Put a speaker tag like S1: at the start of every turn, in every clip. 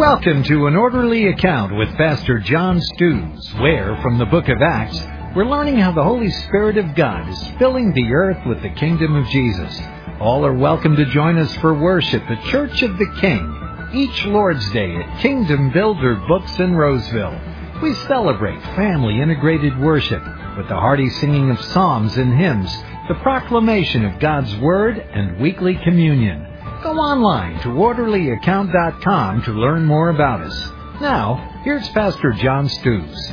S1: Welcome to An Orderly Account with Pastor John Stews, where, from the book of Acts, we're learning how the Holy Spirit of God is filling the earth with the kingdom of Jesus. All are welcome to join us for worship at Church of the King, each Lord's Day at Kingdom Builder Books in Roseville. We celebrate family-integrated worship with the hearty singing of psalms and hymns, the proclamation of God's Word, and weekly communion. Go online to orderlyaccount.com to learn more about us. Now, here's Pastor John Stews.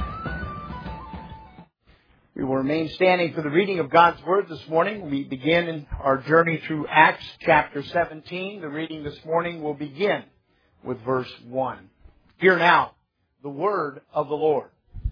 S2: We will remain standing for the reading of God's Word this morning. We begin in our journey through Acts chapter 17. The reading this morning will begin with verse 1. Hear now the word of the Lord.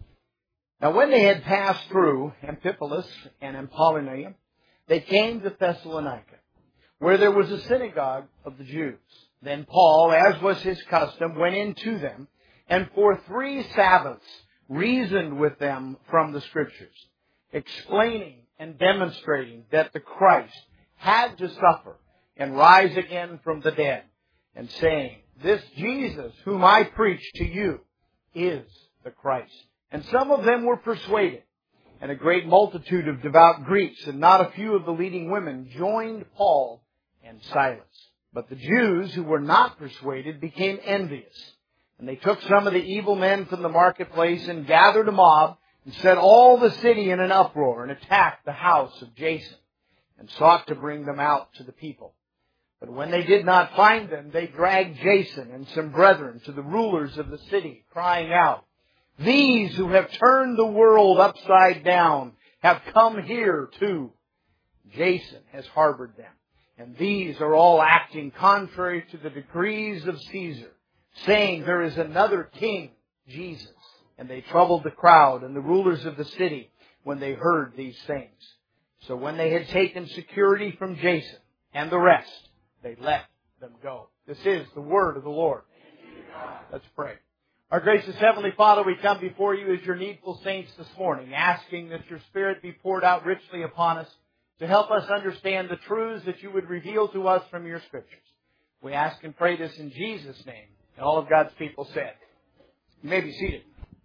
S2: Now when they had passed through Amphipolis and Apollonia, they came to Thessalonica, where there was a synagogue of the Jews. Then Paul, as was his custom, went in to them, and for 3 Sabbaths reasoned with them from the Scriptures, explaining and demonstrating that the Christ had to suffer and rise again from the dead, and saying, "This Jesus whom I preach to you is the Christ." And some of them were persuaded, and a great multitude of devout Greeks and not a few of the leading women joined Paul and Silas. But the Jews who were not persuaded became envious. And they took some of the evil men from the marketplace and gathered a mob and set all the city in an uproar and attacked the house of Jason and sought to bring them out to the people. But when they did not find them, they dragged Jason and some brethren to the rulers of the city, crying out, "These who have turned the world upside down have come here too. Jason has harbored them. And these are all acting contrary to the decrees of Caesar, saying there is another king, Jesus." And they troubled the crowd and the rulers of the city when they heard these things. So when they had taken security from Jason and the rest, they let them go. This is the word of the Lord. Let's pray. Our gracious Heavenly Father, we come before you as your needful saints this morning, asking that your Spirit be poured out richly upon us, to help us understand the truths that you would reveal to us from your Scriptures. We ask and pray this in Jesus' name. And all of God's people said. You may be seated.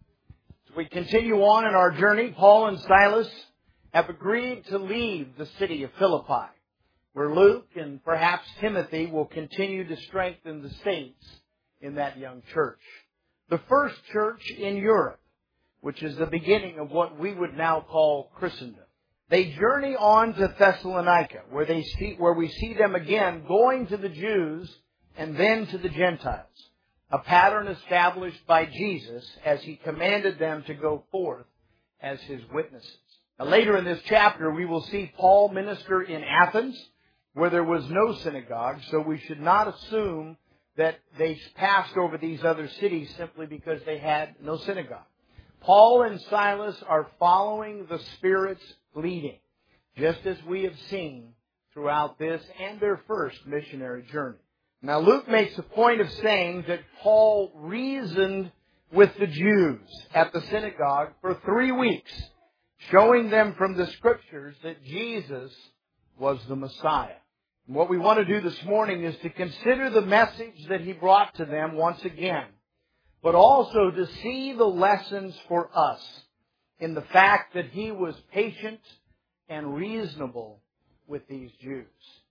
S2: As we continue on in our journey, Paul and Silas have agreed to leave the city of Philippi, where Luke and perhaps Timothy will continue to strengthen the saints in that young church. The first church in Europe, which is the beginning of what we would now call Christendom. They journey on to Thessalonica, where we see them again going to the Jews and then to the Gentiles, a pattern established by Jesus as he commanded them to go forth as his witnesses. Now, later in this chapter, we will see Paul minister in Athens, where there was no synagogue, so we should not assume that they passed over these other cities simply because they had no synagogue. Paul and Silas are following the Spirit's leading, just as we have seen throughout this and their first missionary journey. Now, Luke makes a point of saying that Paul reasoned with the Jews at the synagogue for 3 weeks, showing them from the Scriptures that Jesus was the Messiah. And what we want to do this morning is to consider the message that he brought to them once again, but also to see the lessons for us in the fact that he was patient and reasonable with these Jews.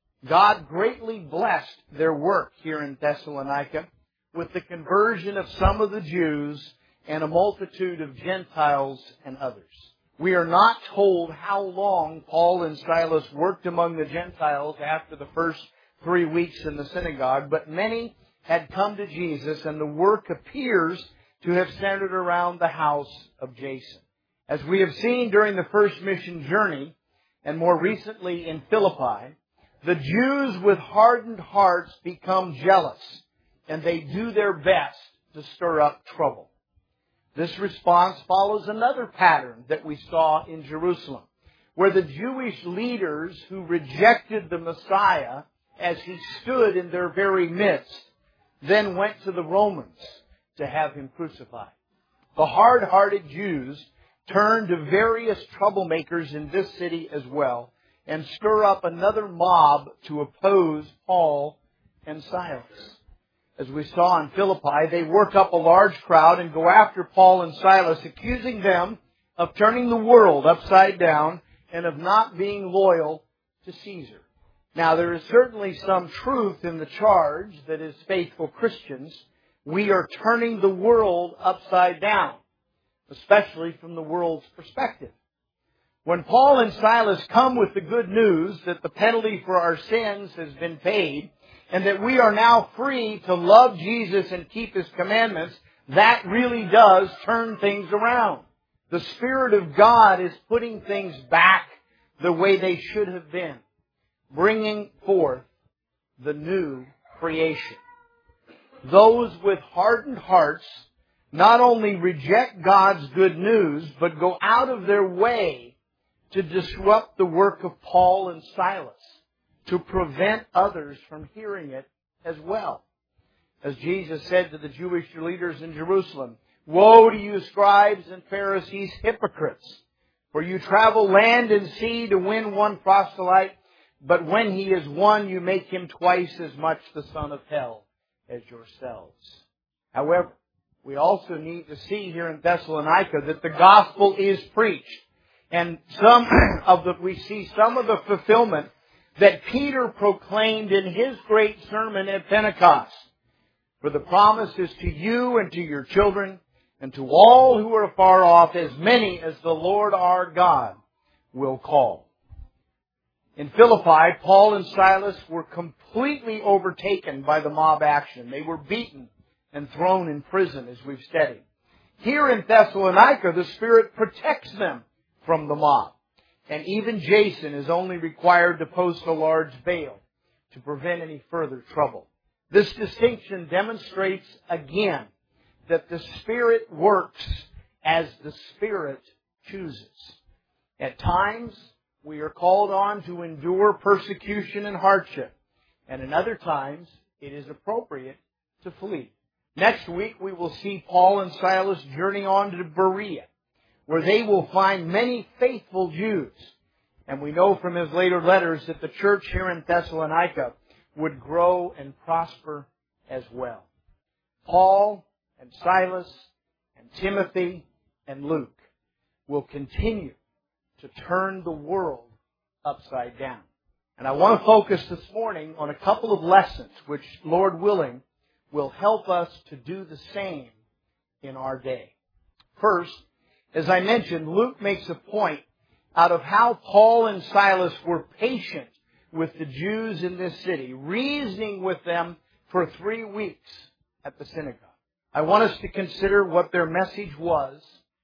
S2: God greatly blessed their work here in Thessalonica with the conversion of some of the Jews and a multitude of Gentiles and others. We are not told how long Paul and Silas worked among the Gentiles after the first 3 weeks in the synagogue, but many had come to Jesus, and the work appears to have centered around the house of Jason. As we have seen during the first mission journey, and more recently in Philippi, the Jews with hardened hearts become jealous, and they do their best to stir up trouble. This response follows another pattern that we saw in Jerusalem, where the Jewish leaders who rejected the Messiah as he stood in their very midst then went to the Romans to have him crucified. The hard-hearted Jews turned to various troublemakers in this city as well and stir up another mob to oppose Paul and Silas. As we saw in Philippi, they work up a large crowd and go after Paul and Silas, accusing them of turning the world upside down and of not being loyal to Caesar. Now, there is certainly some truth in the charge that as faithful Christians, we are turning the world upside down, especially from the world's perspective. When Paul and Silas come with the good news that the penalty for our sins has been paid and that we are now free to love Jesus and keep His commandments, that really does turn things around. The Spirit of God is putting things back the way they should have been, bringing forth the new creation. Those with hardened hearts not only reject God's good news, but go out of their way to disrupt the work of Paul and Silas, to prevent others from hearing it as well. As Jesus said to the Jewish leaders in Jerusalem, "Woe to you, scribes and Pharisees, hypocrites! For you travel land and sea to win one proselyte, but when he is won, you make him twice as much the son of hell as yourselves." However, we also need to see here in Thessalonica that the gospel is preached. And we see some of the fulfillment that Peter proclaimed in his great sermon at Pentecost. "For the promise is to you and to your children, and to all who are far off, as many as the Lord our God will call." In Philippi, Paul and Silas were completely overtaken by the mob action. They were beaten and thrown in prison, as we've studied. Here in Thessalonica, the Spirit protects them from the mob. And even Jason is only required to post a large bail to prevent any further trouble. This distinction demonstrates again that the Spirit works as the Spirit chooses. At times, we are called on to endure persecution and hardship. And in other times, it is appropriate to flee. Next week, we will see Paul and Silas journey on to Berea, where they will find many faithful Jews. And we know from his later letters that the church here in Thessalonica would grow and prosper as well. Paul and Silas and Timothy and Luke will continue to turn the world upside down. And I want to focus this morning on a couple of lessons which, Lord willing, will help us to do the same in our day. First, as I mentioned, Luke makes a point out of how Paul and Silas were patient with the Jews in this city, reasoning with them for 3 weeks at the synagogue. I want us to consider what their message was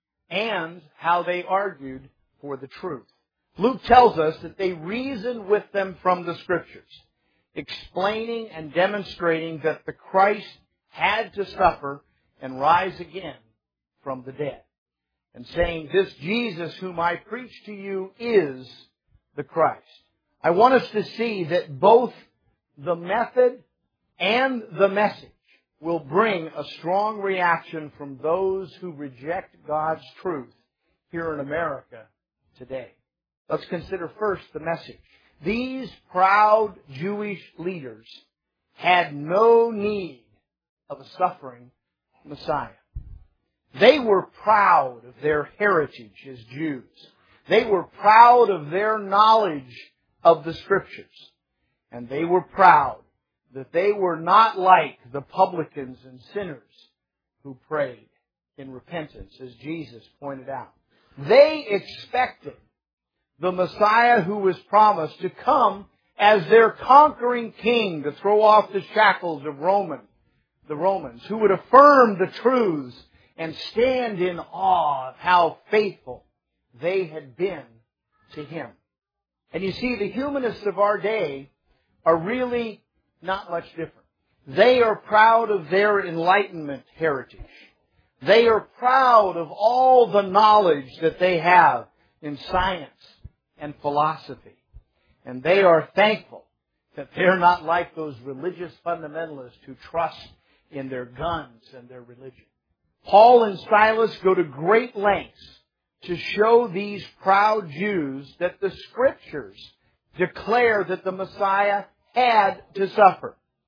S2: and how they argued for the truth. Luke tells us that they reasoned with them from the Scriptures, explaining and demonstrating that the Christ had to suffer and rise again from the dead, and saying, "This Jesus whom I preach to you is the Christ." I want us to see that both the method and the message will bring a strong reaction from those who reject God's truth here in America today. Let's consider first the message. These proud Jewish leaders had no need of a suffering Messiah. They were proud of their heritage as Jews. They were proud of their knowledge of the Scriptures. And they were proud that they were not like the publicans and sinners who prayed in repentance, as Jesus pointed out. They expected the Messiah who was promised to come as their conquering king to throw off the shackles of the Romans, who would affirm the truths and stand in awe of how faithful they had been to Him. And you see, the humanists of our day are really not much different. They are proud of their Enlightenment heritage. They are proud of all the knowledge that they have in science and philosophy. And they are thankful that they're not like those religious fundamentalists who trust in their guns and their religion. Paul and Silas go to great lengths to show these proud Jews that the Scriptures declare that the Messiah had to suffer.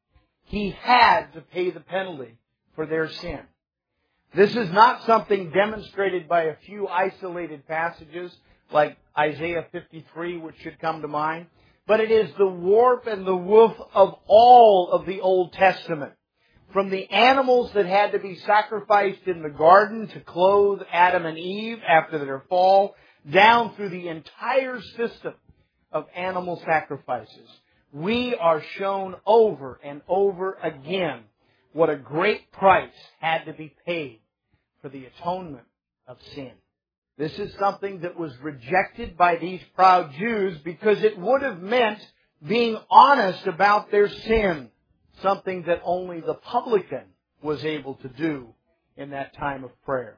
S2: He had to pay the penalty for their sin. This is not something demonstrated by a few isolated passages like Isaiah 53, which should come to mind, but it is the warp and the woof of all of the Old Testament. From the animals that had to be sacrificed in the garden to clothe Adam and Eve after their fall, down through the entire system of animal sacrifices, we are shown over and over again what a great price had to be paid for the atonement of sin. This is something that was rejected by these proud Jews because it would have meant being honest about their sin, something that only the publican was able to do in that time of prayer.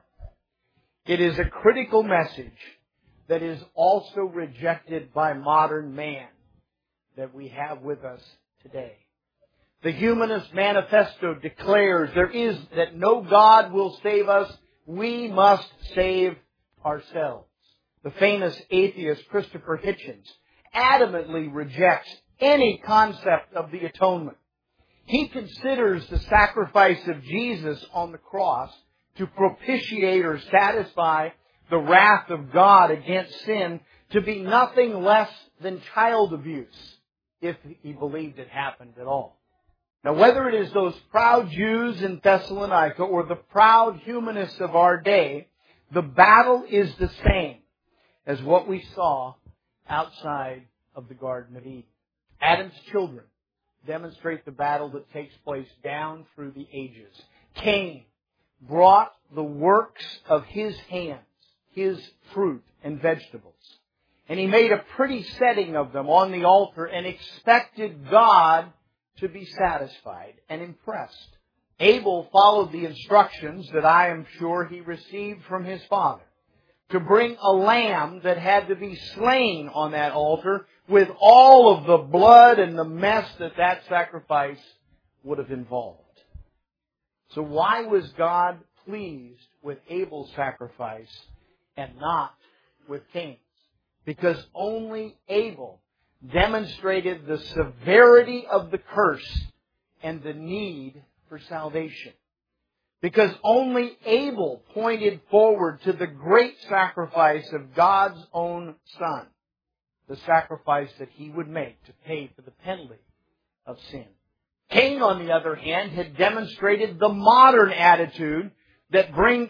S2: It is a critical message that is also rejected by modern man that we have with us today. The Humanist Manifesto declares that no God will save us, we must save ourselves. The famous atheist Christopher Hitchens adamantly rejects any concept of the atonement. He considers the sacrifice of Jesus on the cross to propitiate or satisfy the wrath of God against sin to be nothing less than child abuse, if he believed it happened at all. Now, whether it is those proud Jews in Thessalonica or the proud humanists of our day, the battle is the same as what we saw outside of the Garden of Eden. Adam's children demonstrate the battle that takes place down through the ages. Cain brought the works of his hands, his fruit and vegetables, and he made a pretty setting of them on the altar and expected God to be satisfied and impressed. Abel followed the instructions that I am sure he received from his father to bring a lamb that had to be slain on that altar with all of the blood and the mess that sacrifice would have involved. So why was God pleased with Abel's sacrifice and not with Cain's? Because only Abel demonstrated the severity of the curse and the need for salvation. Because only Abel pointed forward to the great sacrifice of God's own Son, the sacrifice that He would make to pay for the penalty of sin. Cain, on the other hand, had demonstrated the modern attitude that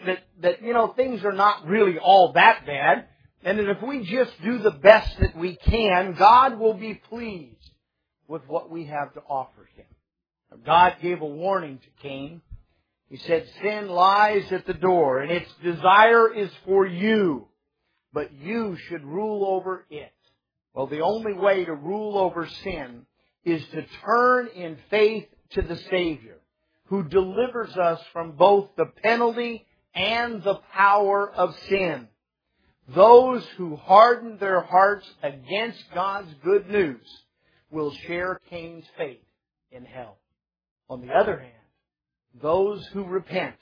S2: things are not really all that bad, and that if we just do the best that we can, God will be pleased with what we have to offer Him. Now, God gave a warning to Cain. He said, sin lies at the door, and its desire is for you, but you should rule over it. Well, the only way to rule over sin is to turn in faith to the Savior, who delivers us from both the penalty and the power of sin. Those who harden their hearts against God's good news will share Cain's fate in hell. On the other hand, those who repent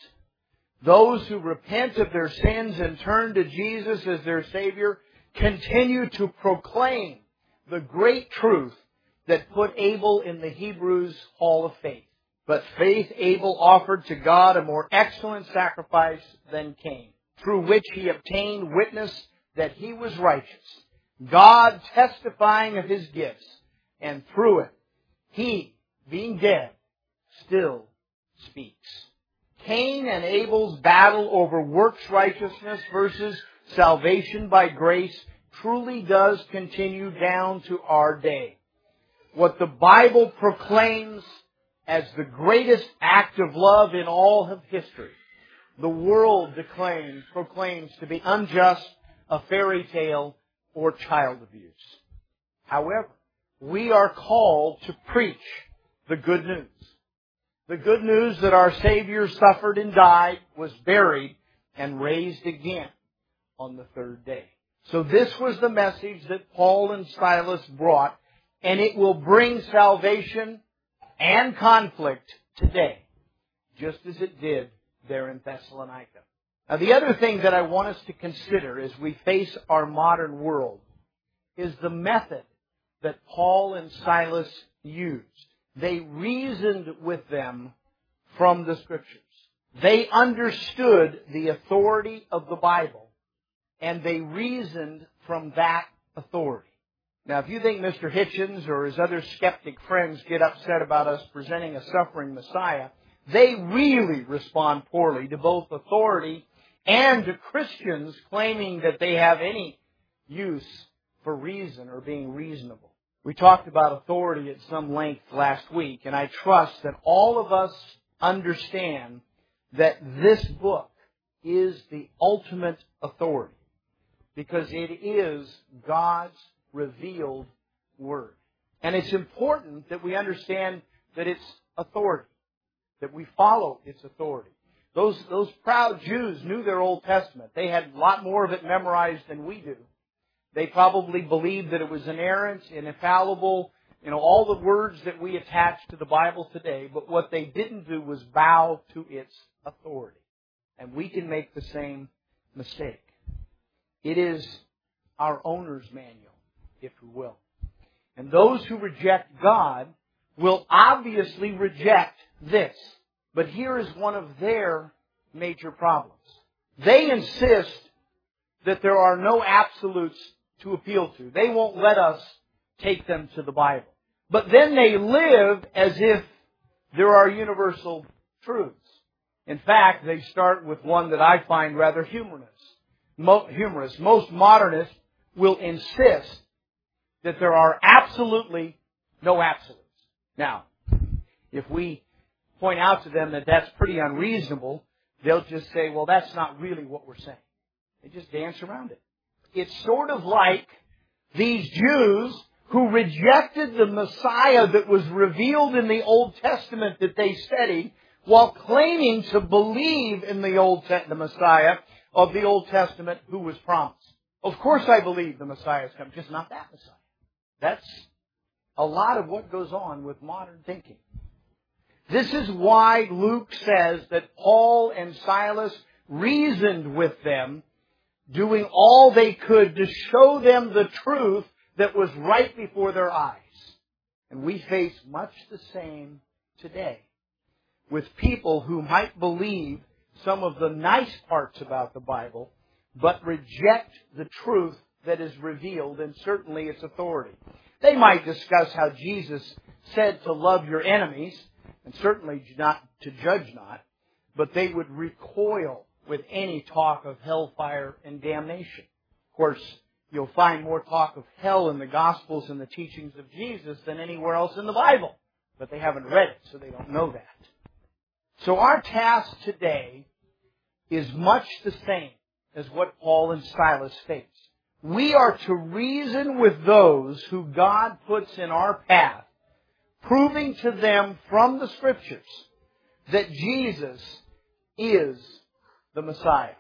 S2: of their sins and turn to Jesus as their Savior, continue to proclaim the great truth that put Abel in the Hebrews' Hall of Faith. But faith Abel offered to God a more excellent sacrifice than Cain, through which he obtained witness that he was righteous, God testifying of His gifts, and through it, he, being dead, still speaks. Cain and Abel's battle over works righteousness versus salvation by grace truly does continue down to our day. What the Bible proclaims as the greatest act of love in all of history, the world proclaims to be unjust, a fairy tale, or child abuse. However, we are called to preach the good news. The good news that our Savior suffered and died, was buried, and raised again on the third day. So this was the message that Paul and Silas brought, and it will bring salvation and conflict today, just as it did there in Thessalonica. Now, the other thing that I want us to consider as we face our modern world is the method that Paul and Silas used. they reasoned with them from the Scriptures. They understood the authority of the Bible, and they reasoned from that authority. Now, if you think Mr. Hitchens or his other skeptic friends get upset about us presenting a suffering Messiah, they really respond poorly to both authority and to Christians claiming that they have any use for reason or being reasonable. We talked about authority at some length last week, and I trust that all of us understand that this book is the ultimate authority because it is God's revealed Word. And it's important that we understand that it's authority, that we follow its authority. Those proud Jews knew their Old Testament. They had a lot more of it memorized than we do. They probably believed that it was inerrant, infallible, all the words that we attach to the Bible today. But what they didn't do was bow to its authority. And we can make the same mistake. It is our owner's manual, if you will. And those who reject God will obviously reject this. But here is one of their major problems. They insist that there are no absolutes to appeal to. They won't let us take them to the Bible. But then they live as if there are universal truths. In fact, they start with one that I find rather humorous. Most modernists will insist that there are absolutely no absolutes. Now, if we point out to them that that's pretty unreasonable, they'll just say, well, that's not really what we're saying. They just dance around it. It's sort of like these Jews who rejected the Messiah that was revealed in the Old Testament that they studied while claiming to believe in the Messiah of the Old Testament who was promised. Of course I believe the Messiah is coming, just not that Messiah. That's a lot of what goes on with modern thinking. This is why Luke says that Paul and Silas reasoned with them, doing all they could to show them the truth that was right before their eyes. And we face much the same today with people who might believe some of the nice parts about the Bible, but reject the truth that is revealed and certainly its authority. They might discuss how Jesus said to love your enemies, and certainly not to judge not, but they would recoil with any talk of hellfire and damnation. Of course, you'll find more talk of hell in the Gospels and the teachings of Jesus than anywhere else in the Bible. But they haven't read it, so they don't know that. So our task today is much the same as what Paul and Silas faced. We are to reason with those who God puts in our path, proving to them from the Scriptures that Jesus is the Messiah.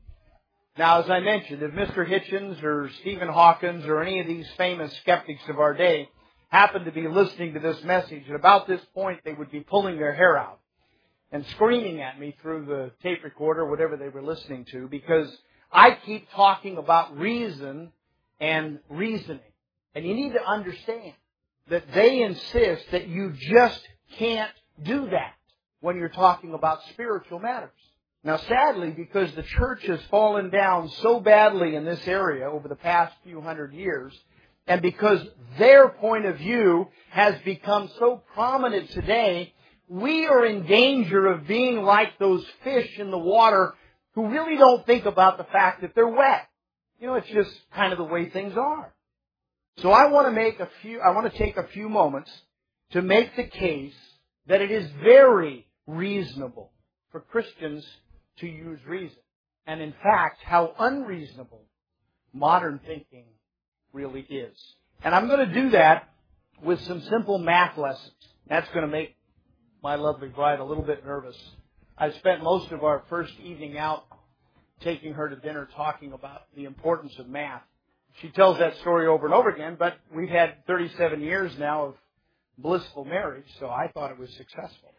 S2: Now, as I mentioned, if Mr. Hitchens or Stephen Hawkins or any of these famous skeptics of our day happened to be listening to this message, at about this point they would be pulling their hair out and screaming at me through the tape recorder, whatever they were listening to, because I keep talking about reason and reasoning. And you need to understand that they insist that you just can't do that when you're talking about spiritual matters. Now, sadly, because the church has fallen down so badly in this area over the past few hundred years, and because their point of view has become so prominent today, we are in danger of being like those fish in the water who really don't think about the fact that they're wet. It's just kind of the way things are. So I want to take a few moments to make the case that it is very reasonable for Christians to use reason. And in fact, how unreasonable modern thinking really is. And I'm going to do that with some simple math lessons. That's going to make my lovely bride a little bit nervous. I spent most of our first evening out taking her to dinner talking about the importance of math. She tells that story over and over again, but we've had 37 years now of blissful marriage, so I thought it was successful.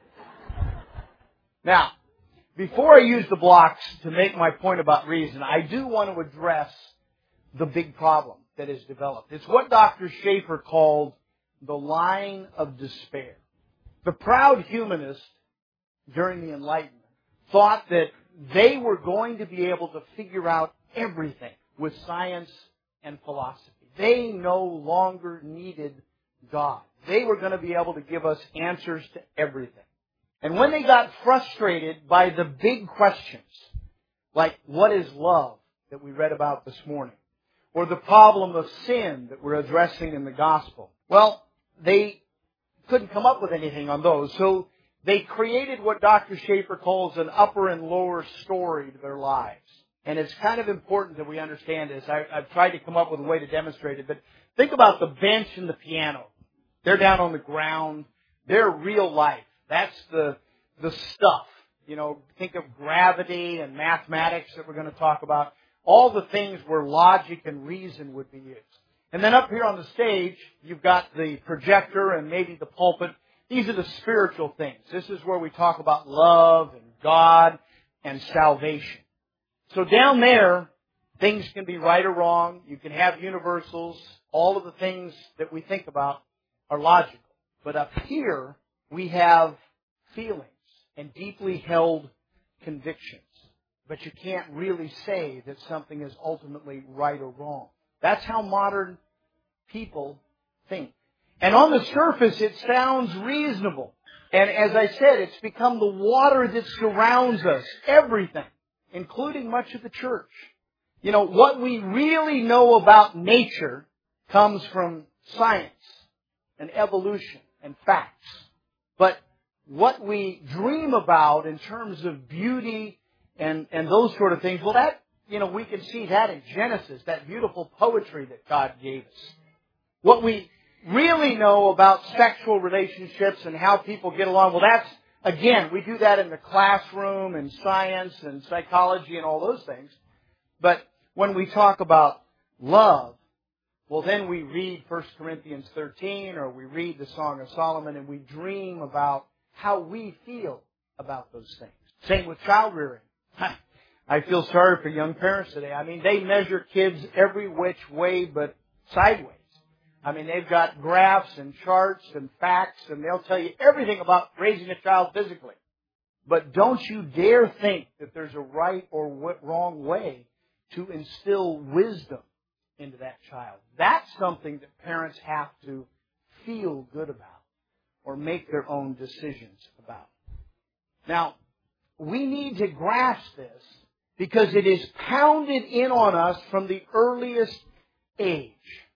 S2: Now, before I use the blocks to make my point about reason, I do want to address the big problem that is developed. It's what Dr. Schaeffer called the line of despair. The proud humanists during the Enlightenment thought that they were going to be able to figure out everything with science and philosophy. They no longer needed God. They were going to be able to give us answers to everything. And when they got frustrated by the big questions, like what is love that we read about this morning, or the problem of sin that we're addressing in the gospel, well, they couldn't come up with anything on those. So they created what Dr. Schaefer calls an upper and lower story to their lives. And it's kind of important that we understand this. I've tried to come up with a way to demonstrate it. But think about the bench and the piano. They're down on the ground. They're real life. That's the stuff. You know, think of gravity and mathematics that we're going to talk about. All the things where logic and reason would be used. And then up here on the stage, you've got the projector and maybe the pulpit. These are the spiritual things. This is where we talk about love and God and salvation. So down there, things can be right or wrong. You can have universals. All of the things that we think about are logical. But up here, we have feelings and deeply held convictions. But you can't really say that something is ultimately right or wrong. That's how modern people think. And on the surface, it sounds reasonable. And as I said, it's become the water that surrounds us, everything, including much of the church. You know, what we really know about nature comes from science and evolution and facts. But what we dream about in terms of beauty and those sort of things, well, that, you know, we can see that in Genesis, that beautiful poetry that God gave us. What we really know about sexual relationships and how people get along, well, that's, again, we do that in the classroom and science and psychology and all those things. But when we talk about love, well, then we read 1 Corinthians 13 or we read the Song of Solomon and we dream about how we feel about those things. Same with child rearing. I feel sorry for young parents today. I mean, they measure kids every which way but sideways. I mean, they've got graphs and charts and facts, and they'll tell you everything about raising a child physically. But don't you dare think that there's a right or wrong way to instill wisdom into that child. That's something that parents have to feel good about or make their own decisions about. Now, we need to grasp this because it is pounded in on us from the earliest age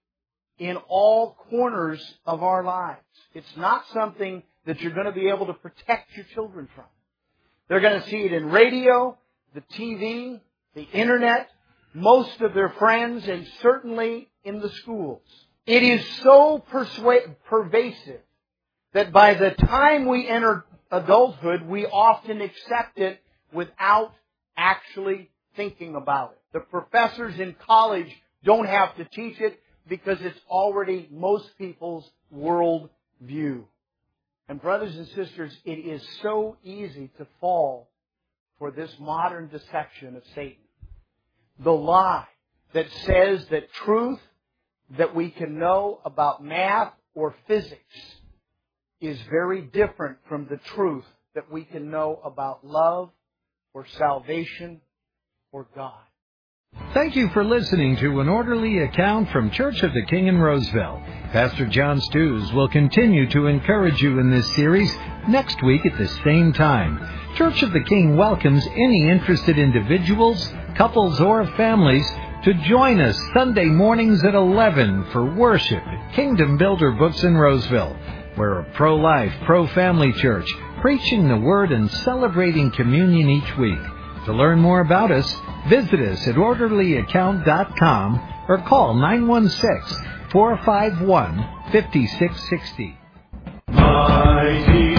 S2: in all corners of our lives. It's not something that you're going to be able to protect your children from. They're going to see it in radio, the TV, the internet, most of their friends, and certainly in the schools. It is so pervasive that by the time we enter adulthood, we often accept it without actually thinking about it. The professors in college don't have to teach it because it's already most people's world view. And brothers and sisters, it is so easy to fall for this modern deception of Satan. The lie that says that truth that we can know about math or physics is very different from the truth that we can know about love or salvation or God.
S1: Thank you for listening to An Orderly Account from Church of the King in Roseville. Pastor John Stews will continue to encourage you in this series next week at the same time. Church of the King welcomes any interested individuals, couples, or families to join us Sunday mornings at 11 for worship at Kingdom Builder Books in Roseville. We're a pro-life, pro-family church, preaching the Word and celebrating communion each week. To learn more about us, visit us at orderlyaccount.com or call 916-451-5660.